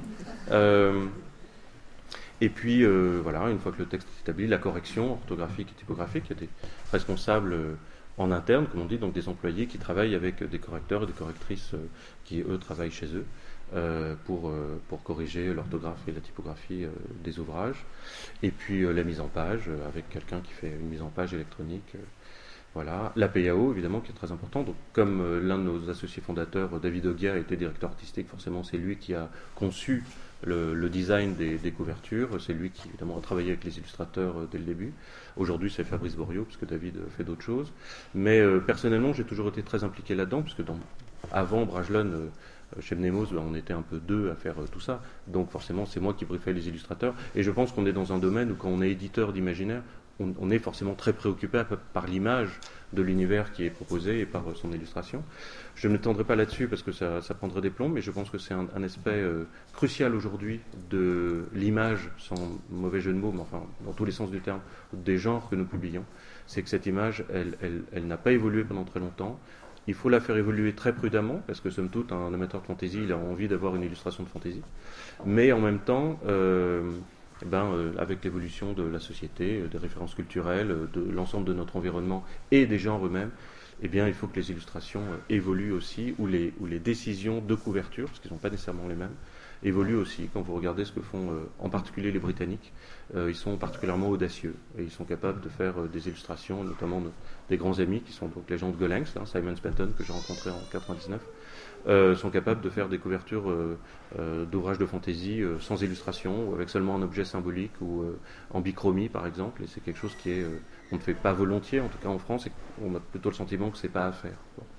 Et puis, voilà, une fois que le texte est établi, la correction orthographique et typographique, il y a des responsables en interne, comme on dit, donc des employés qui travaillent avec des correcteurs et des correctrices qui, eux, travaillent chez eux pour corriger l'orthographe et la typographie des ouvrages. Et puis la mise en page, avec quelqu'un qui fait une mise en page électronique. Voilà. La PAO, évidemment, qui est très important. Donc, comme l'un de nos associés fondateurs, David Ogia, était directeur artistique, forcément, c'est lui qui a conçu le design des couvertures. C'est lui qui, évidemment, a travaillé avec les illustrateurs dès le début. Aujourd'hui, c'est Fabrice Boriot, puisque David fait d'autres choses. Mais personnellement, j'ai toujours été très impliqué là-dedans, puisque avant Brajlon, chez Mnemos, on était un peu deux à faire tout ça. Donc, forcément, c'est moi qui briefais les illustrateurs. Et je pense qu'on est dans un domaine où, quand on est éditeur d'imaginaire, on est forcément très préoccupé par l'image de l'univers qui est proposé et par son illustration. Je ne m'étendrai pas là-dessus parce que ça prendrait des plombs, mais je pense que c'est un aspect crucial aujourd'hui de l'image, sans mauvais jeu de mots, mais enfin dans tous les sens du terme, des genres que nous publions. C'est que cette image, elle n'a pas évolué pendant très longtemps. Il faut la faire évoluer très prudemment, parce que somme toute, un amateur de fantaisie, il a envie d'avoir une illustration de fantaisie. Mais en même temps... avec l'évolution de la société, des références culturelles, de l'ensemble de notre environnement et des genres eux-mêmes, eh bien, il faut que les illustrations évoluent aussi, ou les décisions de couverture, parce qu'ils ne sont pas nécessairement les mêmes, évoluent aussi. Quand vous regardez ce que font en particulier les Britanniques, ils sont particulièrement audacieux, et ils sont capables de faire des illustrations, notamment des grands amis, qui sont donc les gens de Gollancz, Simon Spenton, que j'ai rencontré en 99, sont capables de faire des couvertures d'ouvrages de fantaisie sans illustration, ou avec seulement un objet symbolique, ou en bichromie par exemple, et c'est quelque chose qu'on ne fait pas volontiers, en tout cas en France, et on a plutôt le sentiment que c'est pas à faire.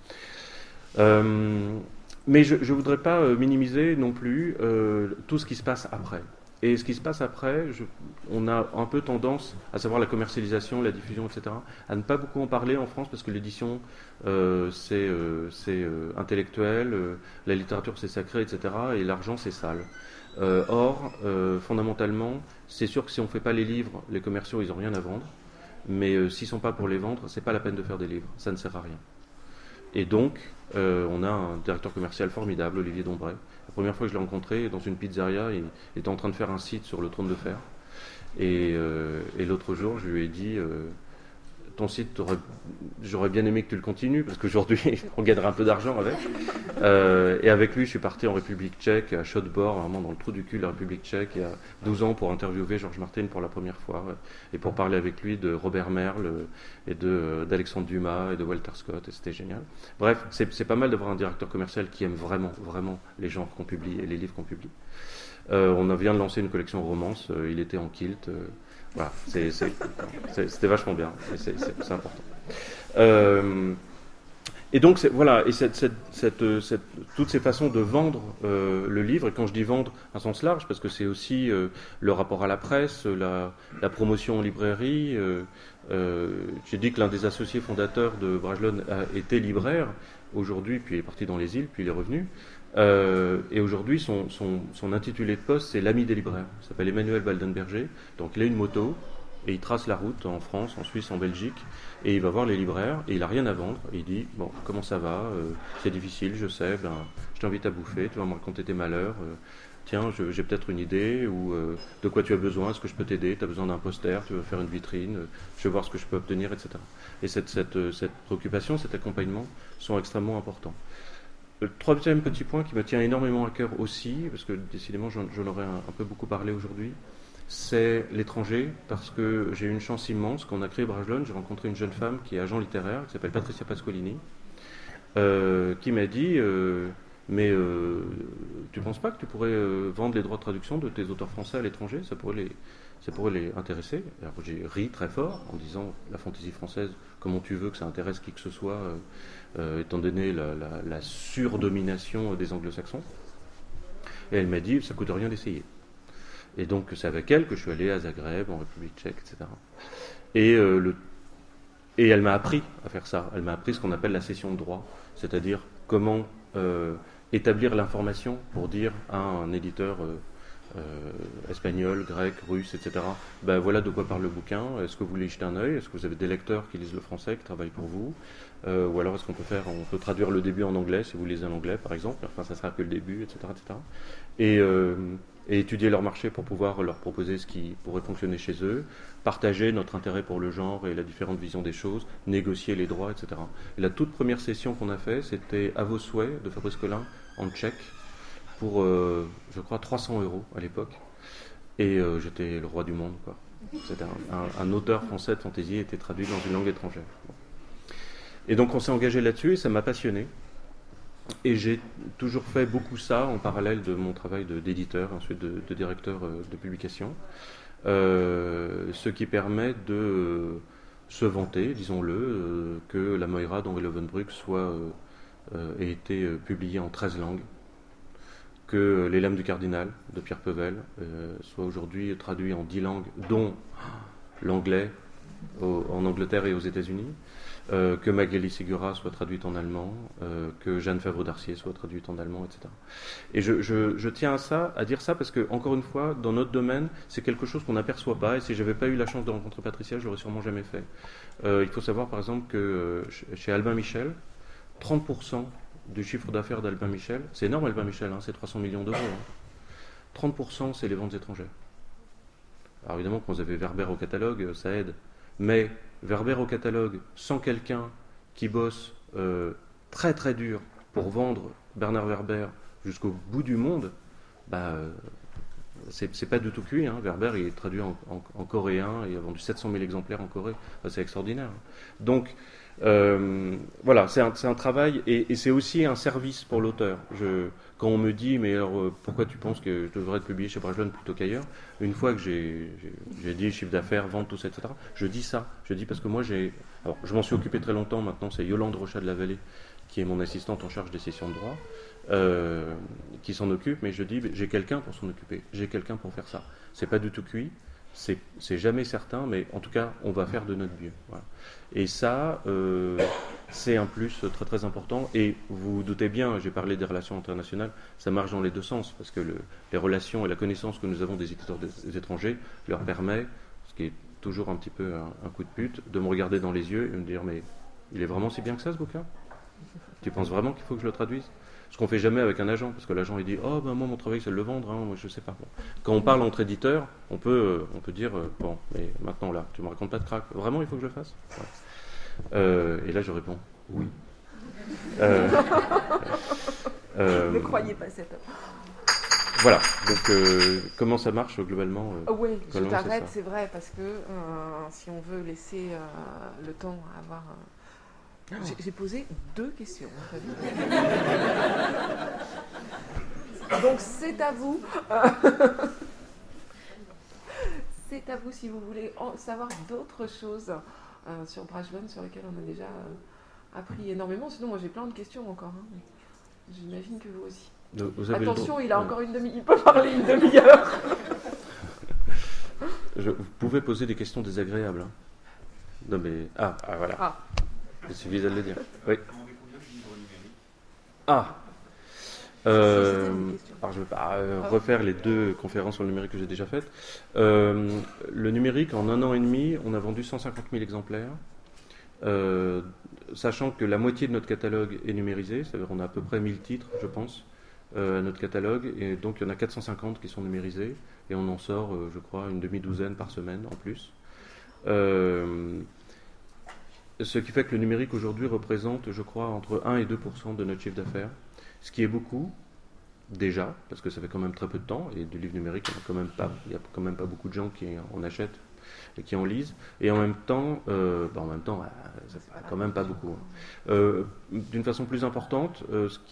Bon. Mais je ne voudrais pas minimiser non plus tout ce qui se passe après. Et ce qui se passe après, on a un peu tendance, à savoir la commercialisation, la diffusion, etc., à ne pas beaucoup en parler en France, parce que l'édition, c'est intellectuel, la littérature, c'est sacré, etc., et l'argent, c'est sale. Or, fondamentalement, c'est sûr que si on ne fait pas les livres, les commerciaux, ils n'ont rien à vendre, mais s'ils ne sont pas pour les vendre, c'est pas la peine de faire des livres, ça ne sert à rien. Et donc, on a un directeur commercial formidable, Olivier Dombray. La première fois que je l'ai rencontré, dans une pizzeria, il était en train de faire un site sur le trône de fer. Et l'autre jour, je lui ai dit, ton site, j'aurais bien aimé que tu le continues, parce qu'aujourd'hui, on gagnerait un peu d'argent avec. Et avec lui, je suis parti en République tchèque, à Chotbor, vraiment dans le trou du cul de la République tchèque, il y a 12 ans, pour interviewer Georges Martin pour la première fois, et pour parler avec lui de Robert Merle, et d'Alexandre Dumas, et de Walter Scott, et c'était génial. Bref, c'est pas mal d'avoir un directeur commercial qui aime vraiment, vraiment les gens qu'on publie et les livres qu'on publie. On vient de lancer une collection romance, il était en kilt, voilà, c'était vachement bien, et c'est important. Et donc, voilà, et toutes ces façons de vendre le livre, et quand je dis vendre, un sens large, parce que c'est aussi le rapport à la presse, la promotion en librairie. J'ai dit que l'un des associés fondateurs de Brajlon était libraire, aujourd'hui, puis il est parti dans les îles, puis il est revenu. Et aujourd'hui, son intitulé de poste, c'est l'ami des libraires. Il s'appelle Emmanuel Waldenberger. Donc, il a une moto et il trace la route en France, en Suisse, en Belgique, et il va voir les libraires et il n'a rien à vendre. Et il dit, bon, comment ça va, c'est difficile, je sais, je t'invite à bouffer, tu vas me raconter tes malheurs. Tiens, j'ai peut-être une idée, ou de quoi tu as besoin, est-ce que je peux t'aider, tu as besoin d'un poster, tu veux faire une vitrine, je veux voir ce que je peux obtenir, etc. Et cette préoccupation, cet accompagnement sont extrêmement importants. Le troisième petit point qui me tient énormément à cœur aussi, parce que décidément j'en aurais un peu beaucoup parlé aujourd'hui, c'est l'étranger, parce que j'ai eu une chance immense. Quand on a créé Brajlon, j'ai rencontré une jeune femme qui est agent littéraire, qui s'appelle Patricia Pasqualini, qui m'a dit mais tu ne penses pas que tu pourrais vendre les droits de traduction de tes auteurs français à l'étranger, ça pourrait les intéresser. Alors j'ai ri très fort en disant, la fantaisie française, comment tu veux que ça intéresse qui que ce soit, étant donné la surdomination des anglo-saxons. Et elle m'a dit, ça ne coûte rien d'essayer. Et donc c'est avec elle que je suis allé à Zagreb, en République tchèque, etc. Et elle m'a appris à faire ça. Elle m'a appris ce qu'on appelle la cession de droit, c'est-à-dire comment établir l'information pour dire à un éditeur espagnol, grec, russe, etc. Ben voilà de quoi parle le bouquin. Est-ce que vous voulez y jeter un œil? Est-ce que vous avez des lecteurs qui lisent le français, qui travaillent pour vous? Ou alors est-ce qu'on peut traduire le début en anglais si vous lisez en anglais, par exemple. Enfin, ça sera que le début, etc., etc. Et étudier leur marché pour pouvoir leur proposer ce qui pourrait fonctionner chez eux, partager notre intérêt pour le genre et la différente vision des choses, négocier les droits, etc. Et la toute première session qu'on a fait, c'était À vos souhaits de Fabrice Collin en tchèque pour, je crois, 300 € à l'époque. Et j'étais le roi du monde, quoi. C'était un auteur français de fantaisie était traduit dans une langue étrangère. Et donc on s'est engagé là-dessus et ça m'a passionné. Et j'ai toujours fait beaucoup ça en parallèle de mon travail d'éditeur, ensuite de directeur de publication, ce qui permet de se vanter, disons-le, que la Moira d'Henri Lovenbruck ait été publiée en 13 langues, que Les Lames du Cardinal de Pierre Pevel soit aujourd'hui traduit en 10 langues, dont l'anglais en Angleterre et aux États-Unis, que Magali Segura soit traduite en allemand, que Jeanne Favre d'Arcier soit traduite en allemand, etc. Et je tiens à dire ça parce que, encore une fois, dans notre domaine, c'est quelque chose qu'on n'aperçoit pas, et si je n'avais pas eu la chance de rencontrer Patricia, je l'aurais sûrement jamais fait. Il faut savoir, par exemple, que chez Albin Michel, 30% du chiffre d'affaires d'Albin Michel, c'est énorme Albin Michel, c'est 300 millions d'euros, 30% c'est les ventes étrangères. Alors évidemment, quand vous avez Werber au catalogue, ça aide. Mais Werber au catalogue, sans quelqu'un qui bosse très très dur pour vendre Bernard Werber jusqu'au bout du monde, c'est pas du tout cuit. Werber il est traduit en coréen, il a vendu 700 000 exemplaires en Corée. C'est extraordinaire. Donc voilà, c'est un travail et c'est aussi un service pour l'auteur. Quand on me dit, mais alors pourquoi tu penses que je devrais être publié chez Brajlon plutôt qu'ailleurs, une fois que j'ai dit chiffre d'affaires, vente, tout ça, etc., je dis ça. Je dis parce que moi, alors, je m'en suis occupé très longtemps maintenant, c'est Yolande Rochat de la Vallée, qui est mon assistante en charge des sessions de droit, qui s'en occupe, mais je dis, j'ai quelqu'un pour s'en occuper, j'ai quelqu'un pour faire ça. C'est pas du tout cuit, c'est jamais certain, mais en tout cas, on va faire de notre mieux. Voilà. Et ça, c'est un plus très très important. Et vous vous doutez bien, j'ai parlé des relations internationales, ça marche dans les deux sens, parce que les relations et la connaissance que nous avons des éditeurs des étrangers leur permet, ce qui est toujours un petit peu un coup de pute, de me regarder dans les yeux et me dire, mais il est vraiment si bien que ça, ce bouquin? Tu penses vraiment qu'il faut que je le traduise? Ce qu'on fait jamais avec un agent, parce que l'agent il dit oh ben moi mon travail c'est de le vendre, hein, moi je sais pas. Bon. Quand on parle entre éditeurs, on peut dire bon mais maintenant là tu me racontes pas de crack, vraiment il faut que je le fasse? Ouais. Et là je réponds oui. Ne croyez pas cette. Voilà, donc comment ça marche globalement Oui, je globalement, t'arrête, c'est vrai, parce que si on veut laisser le temps à avoir. J'ai posé 2 questions. Donc c'est à vous. C'est à vous si vous voulez savoir d'autres choses sur Brajlon, sur lesquelles on a déjà appris énormément. Sinon, moi j'ai plein de questions encore. Hein. J'imagine que vous aussi. Vous avez attention, il a encore une demi-heure. Il peut parler une demi-heure. Vous pouvez poser des questions désagréables. Hein. Non mais voilà. Ah. Il suffit de le dire. Oui. Comment découvrir le livre numérique? Alors je ne vais pas refaire les 2 conférences sur le numérique que j'ai déjà faites. Le numérique, en 1 an et demi, on a vendu 150 000 exemplaires. Sachant que la moitié de notre catalogue est numérisé, c'est-à-dire qu'on a à peu près 1000 titres, je pense, à notre catalogue, et donc il y en a 450 qui sont numérisés, et on en sort, je crois, une demi-douzaine par semaine en plus. Ce qui fait que le numérique aujourd'hui représente, je crois, entre 1 et 2% de notre chiffre d'affaires, ce qui est beaucoup, déjà, parce que ça fait quand même très peu de temps, et du livre numérique, il n'y a quand même pas beaucoup de gens qui en achètent et qui en lisent, et en même temps, c'est quand même pas beaucoup. Hein. D'une façon plus importante,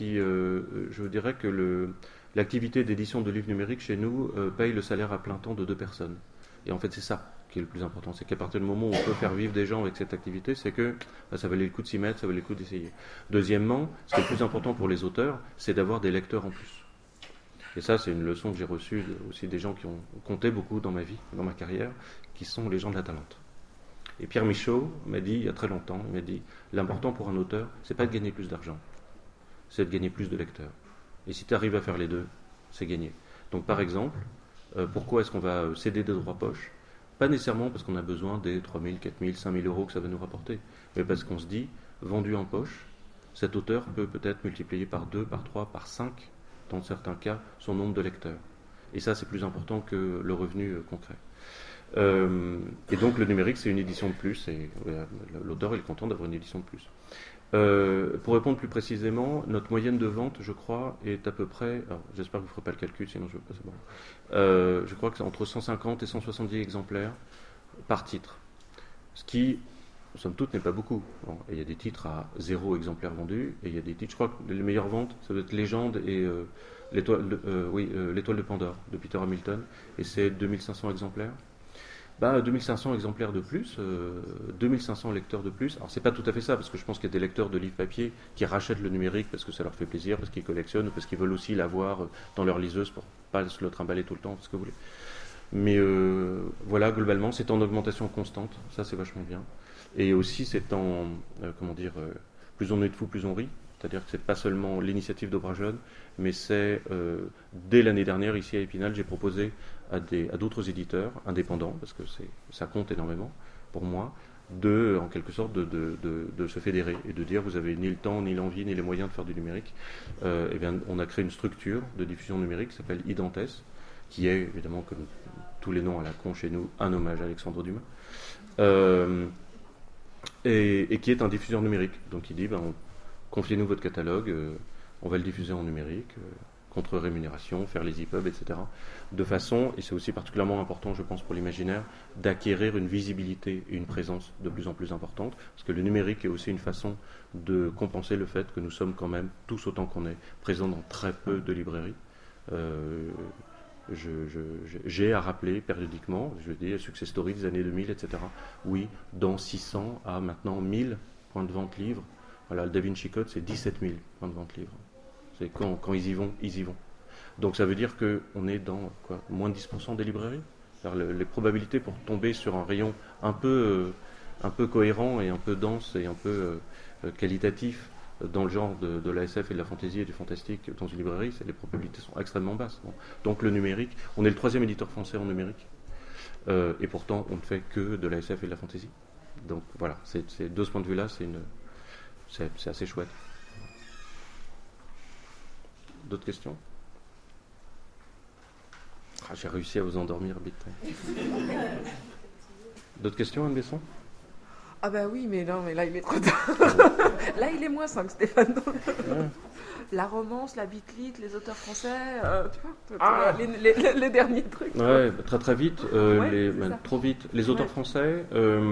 je dirais que l'activité d'édition de livres numériques chez nous paye le salaire à plein temps de 2 personnes. Et en fait, c'est ça qui est le plus important, c'est qu'à partir du moment où on peut faire vivre des gens avec cette activité, c'est que ça valait le coup de s'y mettre, ça valait le coup d'essayer. Deuxièmement, ce qui est le plus important pour les auteurs, c'est d'avoir des lecteurs en plus. Et ça, c'est une leçon que j'ai reçue aussi des gens qui ont compté beaucoup dans ma vie, dans ma carrière, qui sont les gens de la Talente. Et Pierre Michaud m'a dit, il y a très longtemps, il m'a dit, l'important pour un auteur, c'est pas de gagner plus d'argent, c'est de gagner plus de lecteurs. Et si tu arrives à faire les 2, c'est gagné. Donc par exemple, pourquoi est-ce qu'on va céder des droits poche? Pas nécessairement parce qu'on a besoin des 3 000, 4 000, 5 000 euros que ça va nous rapporter, mais parce qu'on se dit, vendu en poche, cet auteur peut peut-être multiplier par 2, par 3, par 5, dans certains cas, son nombre de lecteurs. Et ça, c'est plus important que le revenu concret. Et donc le numérique, c'est une édition de plus, et l'auteur est content d'avoir une édition de plus. Pour répondre plus précisément, notre moyenne de vente, je crois, est à peu près, alors j'espère que vous ne ferez pas le calcul, sinon je vais passer bon. Je crois que c'est entre 150 et 170 exemplaires par titre, ce qui, somme toute, n'est pas beaucoup. Bon, il y a des titres à 0 exemplaires vendus, et il y a des titres, je crois que les meilleures ventes, ça doit être Légende et l'Étoile de Pandore de Peter Hamilton, et c'est 2500 exemplaires. 2500 exemplaires de plus, 2500 lecteurs de plus. Alors c'est pas tout à fait ça, parce que je pense qu'il y a des lecteurs de livres papier qui rachètent le numérique parce que ça leur fait plaisir, parce qu'ils collectionnent, ou parce qu'ils veulent aussi l'avoir dans leur liseuse pour pas se le trimballer tout le temps, ce que vous voulez. Mais voilà, globalement, c'est en augmentation constante, ça c'est vachement bien. Et aussi c'est en, plus on est de fous, plus on rit. C'est-à-dire que c'est pas seulement l'initiative d'Obrajlon, mais c'est dès l'année dernière ici à Épinal, j'ai proposé à d'autres éditeurs indépendants, parce que ça compte énormément pour moi, en quelque sorte de se fédérer et de dire vous avez ni le temps, ni l'envie, ni les moyens de faire du numérique. On a créé une structure de diffusion numérique qui s'appelle Identes, qui est évidemment, comme tous les noms à la con chez nous, un hommage à Alexandre Dumas, et qui est un diffuseur numérique. Donc il dit confiez-nous votre catalogue, on va le diffuser en numérique, contre rémunération, faire les EPUB, etc. De façon, et c'est aussi particulièrement important, je pense, pour l'imaginaire, d'acquérir une visibilité et une présence de plus en plus importante, parce que le numérique est aussi une façon de compenser le fait que nous sommes quand même, tous autant qu'on est, présents dans très peu de librairies. J'ai à rappeler périodiquement, je dis success story des années 2000, etc. Oui, dans 600 à maintenant 1000 points de vente livres. Voilà, le Da Vinci Code, c'est 17 000 points de vente livres. C'est quand ils y vont, ils y vont. Donc ça veut dire qu'on est dans moins de 10% des librairies. Les probabilités pour tomber sur un rayon un peu cohérent et un peu dense et un peu qualitatif dans le genre de la SF et de la fantasy et du fantastique dans une librairie, les probabilités sont extrêmement basses. Bon. Donc le numérique, on est le 3e éditeur français en numérique, et pourtant on ne fait que de la SF et de la fantasy. Donc voilà, de ce point de vue-là, c'est assez chouette. D'autres questions? J'ai réussi à vous endormir, big time. D'autres questions, Anne Besson? Ah bah oui, mais non, mais là il est trop tard. Là il est moins 5, Stéphane. Ouais. La romance, la bitlit, les auteurs français, tu vois, les derniers trucs. Ouais, très vite, trop vite. Les auteurs français,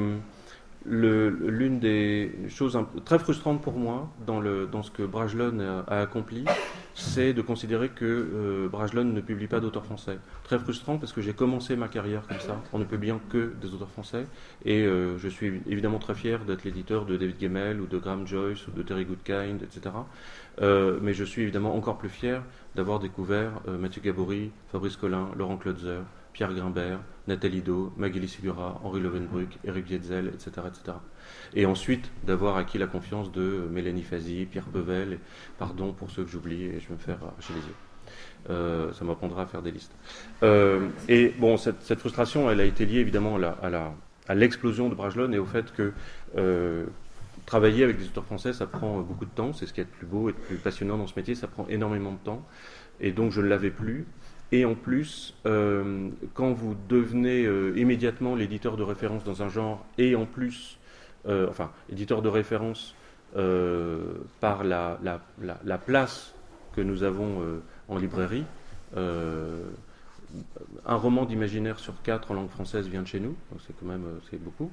l'une des choses très frustrantes pour moi dans ce que Brajlon a accompli, c'est de considérer que Brajlon ne publie pas d'auteurs français. Très frustrant parce que j'ai commencé ma carrière comme ça, en ne publiant que des auteurs français, et je suis évidemment très fier d'être l'éditeur de David Gemmell ou de Graham Joyce ou de Terry Goodkind, etc. Mais je suis évidemment encore plus fier d'avoir découvert Mathieu Gabory, Fabrice Collin, Laurent Klotzer, Pierre Grimbert, Nathalie Do, Magali Sigura, Henri Lovenbruck, Eric Wietzel, etc., etc. Et ensuite d'avoir acquis la confiance de Mélanie Fazi, Pierre Pevel, et, pardon pour ceux que j'oublie, et je vais me faire arracher les yeux. Ça m'apprendra à faire des listes. Et bon, cette frustration, elle a été liée évidemment à l'explosion de Brajlon et au fait que travailler avec des auteurs français, ça prend beaucoup de temps. C'est ce qui est le plus beau et le plus passionnant dans ce métier, ça prend énormément de temps. Et donc je ne l'avais plus. Et en plus, quand vous devenez immédiatement l'éditeur de référence dans un genre, et en plus, éditeur de référence par la place que nous avons en librairie, un roman d'imaginaire sur 4 en langue française vient de chez nous, donc c'est quand même c'est beaucoup.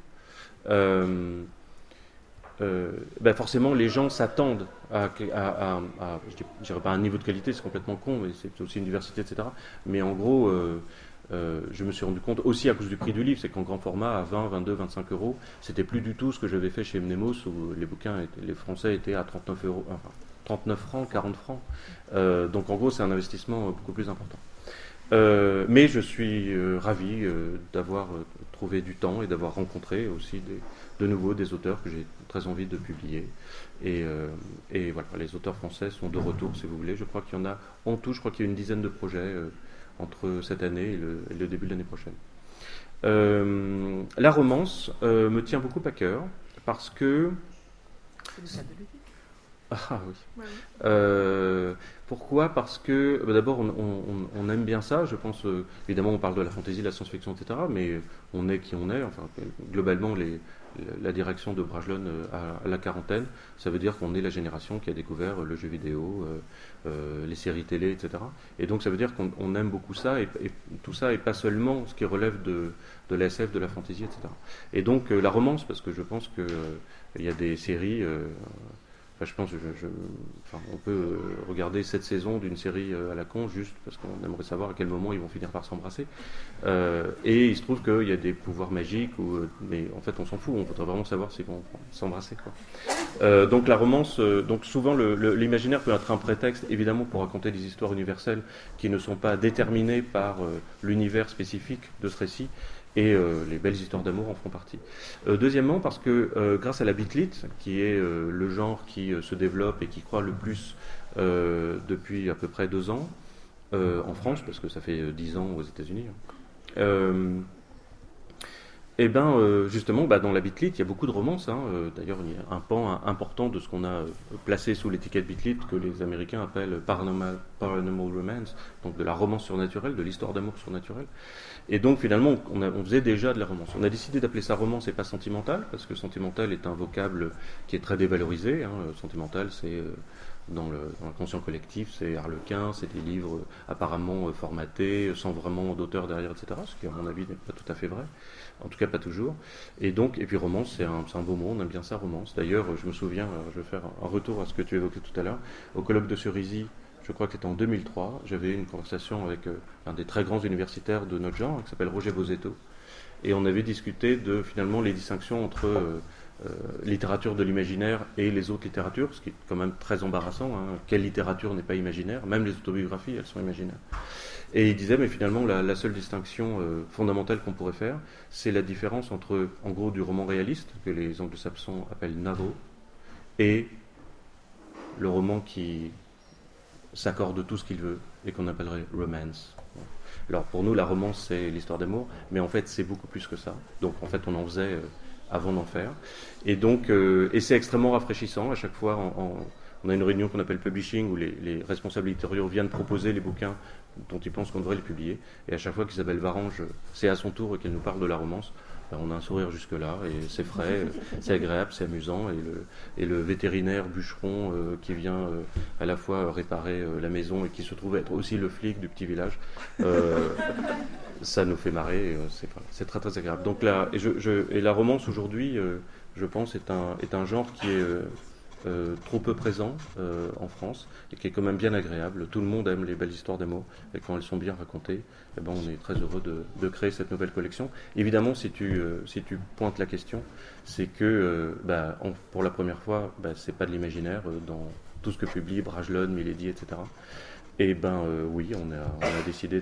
Forcément, les gens s'attendent je dirais pas un niveau de qualité, c'est complètement con, mais c'est aussi une diversité, etc. Mais en gros, je me suis rendu compte aussi à cause du prix du livre, c'est qu'en grand format, à 20, 22, 25 euros, c'était plus du tout ce que j'avais fait chez Mnemos, où les français étaient à 39 euros, enfin 39 francs, 40 francs. Donc en gros, c'est un investissement beaucoup plus important. Mais je suis ravi d'avoir trouvé du temps et d'avoir rencontré aussi de nouveau des auteurs que j'ai très envie de publier. Et voilà, les auteurs français sont de retour, si vous voulez. Je crois qu'il y en a en tout, je crois qu'il y a une dizaine de projets entre cette année et le début de l'année prochaine. La romance me tient beaucoup à cœur parce que... C'est le cas de le dire. Ah oui. Ouais. Pourquoi? Parce que d'abord on aime bien ça, je pense, évidemment on parle de la fantaisie, de la science-fiction, etc., mais on est qui on est, enfin globalement la direction de Brajlon à la quarantaine, ça veut dire qu'on est la génération qui a découvert le jeu vidéo, les séries télé, etc. Et donc ça veut dire qu'on aime beaucoup ça, et tout ça, et pas seulement ce qui relève de la SF, de la fantaisie, etc. Et donc la romance, parce que je pense qu'il y a des séries... je pense on peut regarder cette saison d'une série à la con juste parce qu'on aimerait savoir à quel moment ils vont finir par s'embrasser. Et il se trouve qu'il y a des pouvoirs magiques, mais en fait on s'en fout, on voudrait vraiment savoir s'ils vont s'embrasser. Donc la romance, donc souvent l'imaginaire peut être un prétexte évidemment pour raconter des histoires universelles qui ne sont pas déterminées par l'univers spécifique de ce récit. Et les belles histoires d'amour en font partie. Deuxièmement, parce que grâce à la bitlit, qui est le genre qui se développe et qui croît le plus depuis à peu près 2 ans, en France, parce que ça fait 10 ans aux États-Unis, justement, dans la bitlit, il y a beaucoup de romances. D'ailleurs, il y a un pan important de ce qu'on a placé sous l'étiquette bitlit que les Américains appellent paranormal romance, donc de la romance surnaturelle, de l'histoire d'amour surnaturelle. Et donc, finalement, on faisait déjà de la romance. On a décidé d'appeler ça romance et pas sentimental, parce que sentimental est un vocable qui est très dévalorisé. Sentimental, c'est... Dans le conscient collectif, c'est Harlequin, c'est des livres apparemment formatés, sans vraiment d'auteur derrière, etc. Ce qui, à mon avis, n'est pas tout à fait vrai. En tout cas, pas toujours. Et puis romance, c'est un beau mot, on aime bien ça, romance. D'ailleurs, je me souviens, je vais faire un retour à ce que tu évoquais tout à l'heure, au colloque de Cerisy, je crois que c'était en 2003, j'avais eu une conversation avec un des très grands universitaires de notre genre, qui s'appelle Roger Bozetto, et on avait discuté de, finalement, les distinctions entre... littérature de l'imaginaire et les autres littératures, ce qui est quand même très embarrassant. Quelle littérature n'est pas imaginaire? Même les autobiographies, elles sont imaginaires. Et il disait, mais finalement, la seule distinction fondamentale qu'on pourrait faire, c'est la différence entre, en gros, du roman réaliste, que les anglo-saxons appellent novel, et le roman qui s'accorde tout ce qu'il veut, et qu'on appellerait romance. Alors, pour nous, la romance, c'est l'histoire d'amour, mais en fait, c'est beaucoup plus que ça. Donc, en fait, on en faisait... avant d'en faire. Et donc, et c'est extrêmement rafraîchissant à chaque fois on a une réunion qu'on appelle publishing, où les responsables éditoriaux viennent proposer les bouquins dont ils pensent qu'on devrait les publier. Et à chaque fois qu'Isabelle Varange, c'est à son tour qu'elle nous parle de la romance, on a un sourire jusque-là, et c'est frais, c'est agréable, c'est amusant, et le vétérinaire bûcheron qui vient à la fois réparer la maison et qui se trouve être aussi le flic du petit village, ça nous fait marrer, c'est très très agréable. Donc là, et la romance aujourd'hui, je pense, est un genre qui est trop peu présent en France et qui est quand même bien agréable. Tout le monde aime les belles histoires d'amour et quand elles sont bien racontées, eh ben, on est très heureux de créer cette nouvelle collection. Évidemment, si tu pointes la question, c'est que pour la première fois, c'est pas de l'imaginaire dans tout ce que publie Brajlon, Milady, etc. Et oui, on a décidé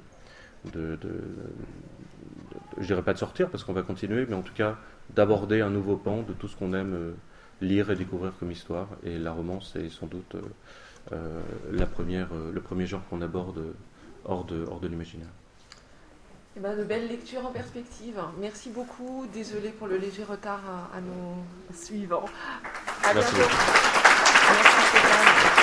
je dirais pas de sortir parce qu'on va continuer, mais en tout cas d'aborder un nouveau pan de tout ce qu'on aime lire et découvrir comme histoire. Et la romance est sans doute le premier genre qu'on aborde hors de l'imaginaire. De belles lectures en perspective. Merci beaucoup. Désolé pour le léger retard à nos suivants. À bientôt. Merci Stéphane.